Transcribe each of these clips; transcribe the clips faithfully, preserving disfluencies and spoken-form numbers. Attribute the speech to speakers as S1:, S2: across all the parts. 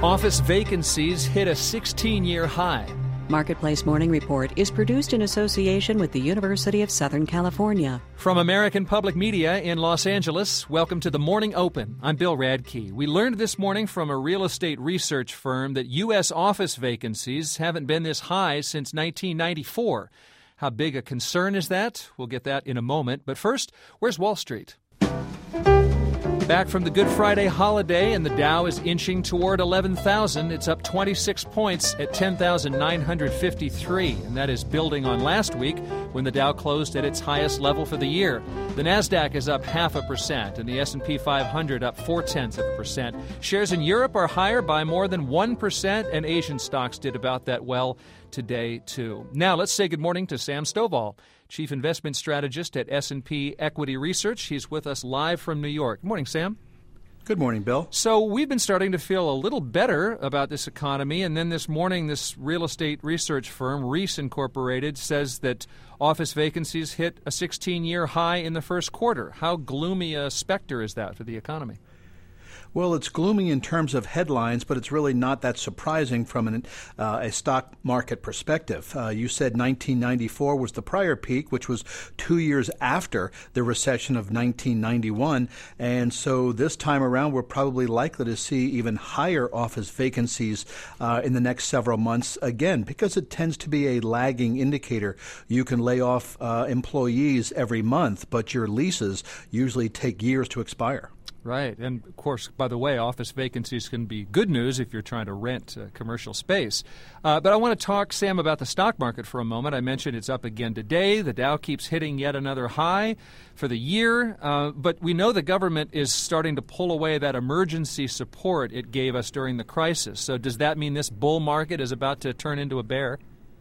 S1: Office vacancies hit a sixteen-year high.
S2: Marketplace Morning Report is produced in association with the University of Southern California.
S1: From American Public Media in Los Angeles, welcome to the Morning Open. I'm Bill Radke. We learned this morning from a real estate research firm that U S office vacancies haven't been this high since nineteen ninety-four. How big a concern is that? We'll get that in a moment. But first, where's Wall Street? Back from the Good Friday holiday, and the Dow is inching toward eleven thousand. It's up twenty-six points at ten thousand nine hundred fifty-three, and that is building on last week when the Dow closed at its highest level for the year. The Nasdaq is up half a percent, and the S and P five hundred up four-tenths of a percent. Shares in Europe are higher by more than one percent, and Asian stocks did about that well today, too. Now, let's say good morning to Sam Stovall, Chief Investment Strategist at S and P Equity Research. He's with us live from New York. Good morning, Sam.
S3: Good morning, Bill.
S1: So we've been starting to feel a little better about this economy, and then this morning this real estate research firm, Reis Incorporated, says that office vacancies hit a sixteen-year high in the first quarter. How gloomy a specter is that for the economy?
S3: Well, it's gloomy in terms of headlines, but it's really not that surprising from an, uh, a stock market perspective. Uh, you said nineteen ninety-four was the prior peak, which was two years after the recession of nineteen ninety-one. And so this time around, we're probably likely to see even higher office vacancies uh, in the next several months, again, because it tends to be a lagging indicator. You can lay off uh, employees every month, but your leases usually take years to expire.
S1: Right. And, of course, by the way, office vacancies can be good news if you're trying to rent uh, commercial space. Uh, but I want to talk, Sam, about the stock market for a moment. I mentioned it's up again today. The Dow keeps hitting yet another high for the year. Uh, but we know the government is starting to pull away that emergency support it gave us during the crisis. So does that mean this bull market is about to turn into a bear?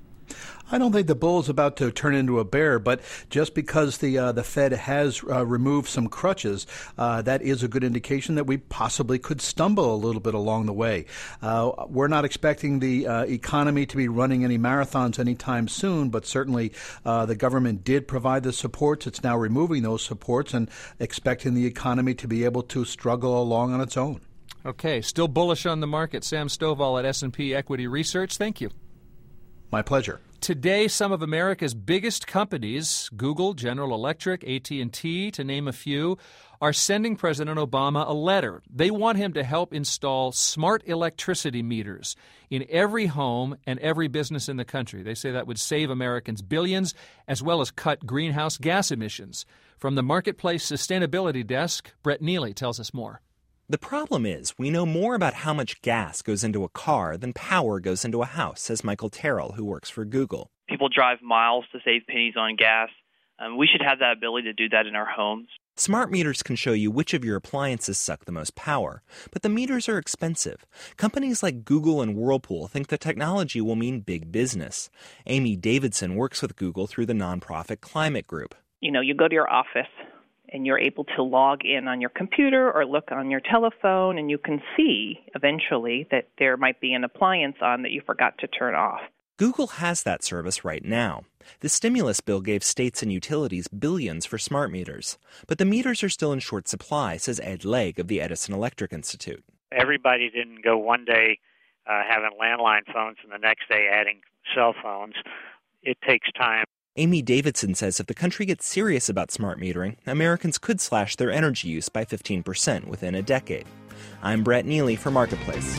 S3: I don't think the bull is about to turn into a bear, but just because the uh, the Fed has uh, removed some crutches, uh, that is a good indication that we possibly could stumble a little bit along the way. Uh, we're not expecting the uh, economy to be running any marathons anytime soon, but certainly uh, the government did provide the supports. It's now removing those supports and expecting the economy to be able to struggle along on its own.
S1: Okay, still bullish on the market. Sam Stovall at S and P Equity Research. Thank you.
S3: My pleasure.
S1: Today, some of America's biggest companies, Google, General Electric, A T and T, to name a few, are sending President Obama a letter. They want him to help install smart electricity meters in every home and every business in the country. They say that would save Americans billions, as well as cut greenhouse gas emissions. From the Marketplace Sustainability Desk, Brett Neely tells us more.
S4: The problem is we know more about how much gas goes into a car than power goes into a house, says Michael Terrell, who works for Google.
S5: People drive miles to save pennies on gas. Um, we should have that ability to do that in our homes.
S4: Smart meters can show you which of your appliances suck the most power, but the meters are expensive. Companies like Google and Whirlpool think the technology will mean big business. Amy Davidson works with Google through the nonprofit Climate Group.
S6: You know, you go to your office and you're able to log in on your computer or look on your telephone, and you can see eventually that there might be an appliance on that you forgot to turn off.
S4: Google has that service right now. The stimulus bill gave states and utilities billions for smart meters. But the meters are still in short supply, says Ed Legg of the Edison Electric Institute.
S7: Everybody didn't go one day uh, having landline phones and the next day adding cell phones. It takes time.
S4: Amy Davidson says if the country gets serious about smart metering, Americans could slash their energy use by fifteen percent within a decade. I'm Brett Neely for Marketplace.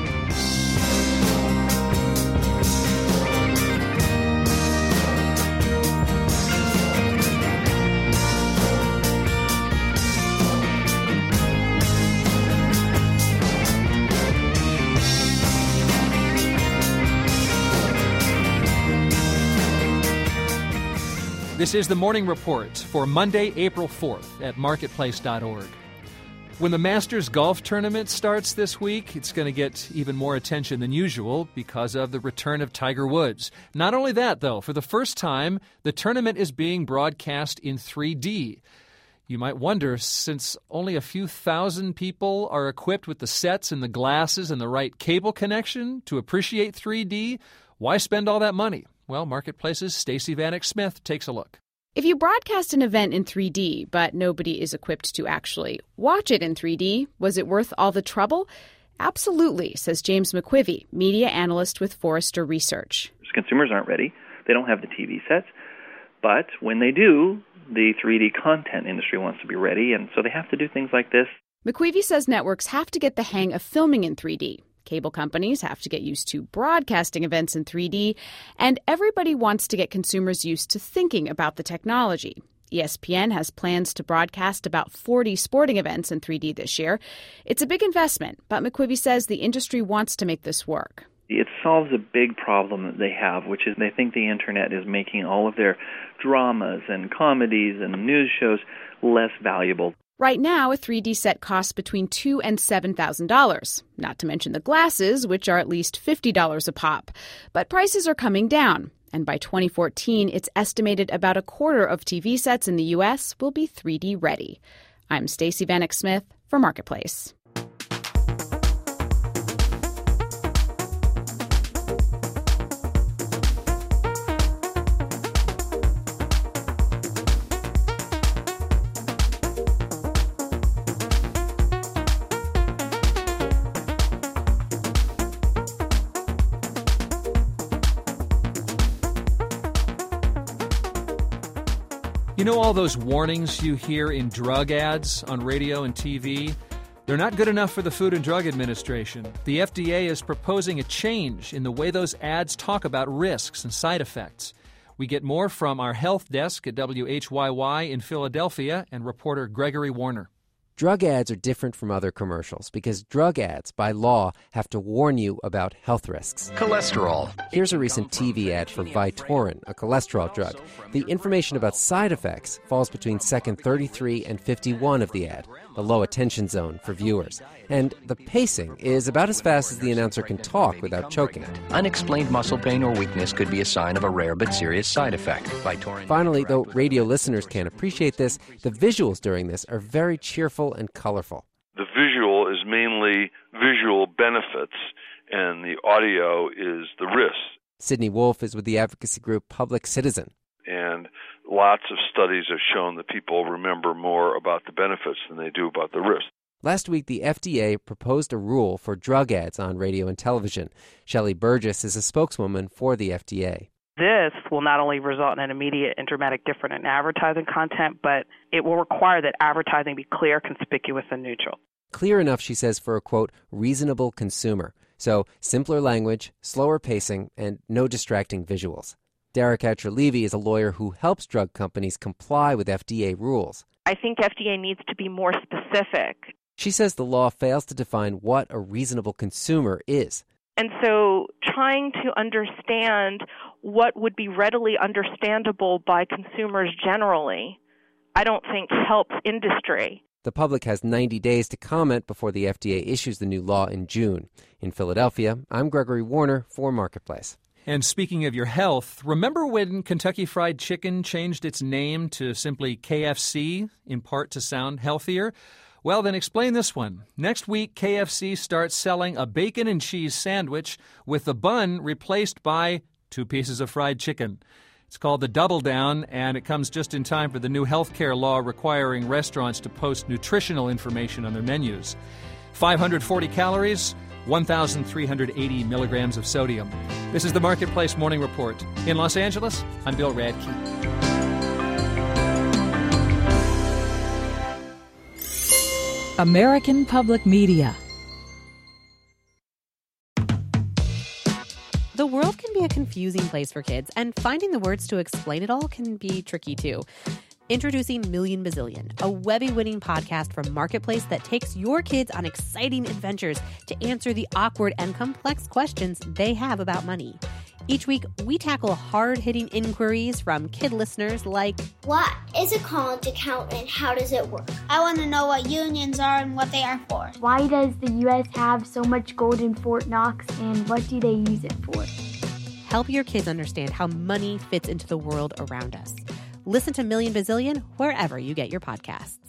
S1: This is the Morning Report for Monday, April fourth at marketplace dot org. When the Masters Golf Tournament starts this week, it's going to get even more attention than usual because of the return of Tiger Woods. Not only that, though, for the first time, the tournament is being broadcast in three D. You might wonder, since only a few thousand people are equipped with the sets and the glasses and the right cable connection to appreciate three D, why spend all that money? Well, Marketplace's Stacey Vanek Smith takes a look.
S8: If you broadcast an event in three D, but nobody is equipped to actually watch it in three D, was it worth all the trouble? Absolutely, says James McQuivey, media analyst with Forrester Research.
S9: Consumers aren't ready. They don't have the T V sets. But when they do, the three D content industry wants to be ready, and so they have to do things like this.
S8: McQuivey says networks have to get the hang of filming in three D. Cable companies have to get used to broadcasting events in three D, and everybody wants to get consumers used to thinking about the technology. E S P N has plans to broadcast about forty sporting events in three D this year. It's a big investment, but McQuivey says the industry wants to make this work.
S9: It solves a big problem that they have, which is they think the Internet is making all of their dramas and comedies and news shows less valuable.
S8: Right now, a three D set costs between two thousand dollars and seven thousand dollars, not to mention the glasses, which are at least fifty dollars a pop. But prices are coming down, and by twenty fourteen, it's estimated about a quarter of T V sets in the U S will be three D ready. I'm Stacey Vanek Smith for Marketplace.
S1: You know all those warnings you hear in drug ads on radio and T V? They're not good enough for the Food and Drug Administration. The F D A is proposing a change in the way those ads talk about risks and side effects. We get more from our health desk at W H Y Y in Philadelphia and reporter Gregory Warner.
S10: Drug ads are different from other commercials because drug ads, by law, have to warn you about health risks.
S11: Cholesterol.
S10: Here's a recent T V ad for Vytorin, a cholesterol drug. The information about side effects falls between second thirty-three and fifty-one of the ad, the low attention zone for viewers. And the pacing is about as fast as the announcer can talk without choking.
S11: Unexplained muscle pain or weakness could be a sign of a rare but serious side effect. Vytorin.
S10: Finally, though radio listeners can't appreciate this, the visuals during this are very cheerful and colorful.
S12: The visual is mainly visual benefits, and the audio is the risks.
S10: Sydney Wolf is with the advocacy group Public Citizen.
S12: And lots of studies have shown that people remember more about the benefits than they do about the risks.
S10: Last week, the F D A proposed a rule for drug ads on radio and television. Shelley Burgess is a spokeswoman for the F D A.
S13: This will not only result in an immediate and dramatic difference in advertising content, but it will require that advertising be clear, conspicuous, and neutral.
S10: Clear enough, she says, for a, quote, reasonable consumer. So simpler language, slower pacing, and no distracting visuals. Derek Atcher-Levy is a lawyer who helps drug companies comply with F D A rules.
S14: I think F D A needs to be more specific.
S10: She says the law fails to define what a reasonable consumer is.
S14: And so trying to understand what would be readily understandable by consumers generally, I don't think helps industry.
S10: The public has ninety days to comment before the F D A issues the new law in June. In Philadelphia, I'm Gregory Warner for Marketplace.
S1: And speaking of your health, remember when Kentucky Fried Chicken changed its name to simply K F C, in part to sound healthier? Well, then explain this one. Next week, K F C starts selling a bacon and cheese sandwich with the bun replaced by two pieces of fried chicken. It's called the Double Down, and it comes just in time for the new health care law requiring restaurants to post nutritional information on their menus. five hundred forty calories, one thousand three hundred eighty milligrams of sodium. This is the Marketplace Morning Report. In Los Angeles, I'm Bill Radke.
S15: American Public Media.
S16: The world can be a confusing place for kids, and finding the words to explain it all can be tricky too. Introducing Million Bazillion, a Webby-winning podcast from Marketplace that takes your kids on exciting adventures to answer the awkward and complex questions they have about money. Each week, we tackle hard-hitting inquiries from kid listeners like,
S17: what is a college account and how does it work? I want to know what unions are and what they are for.
S18: Why does the U S have so much gold in Fort Knox and what do they use it for?
S16: Help your kids understand how money fits into the world around us. Listen to Million Bazillion wherever you get your podcasts.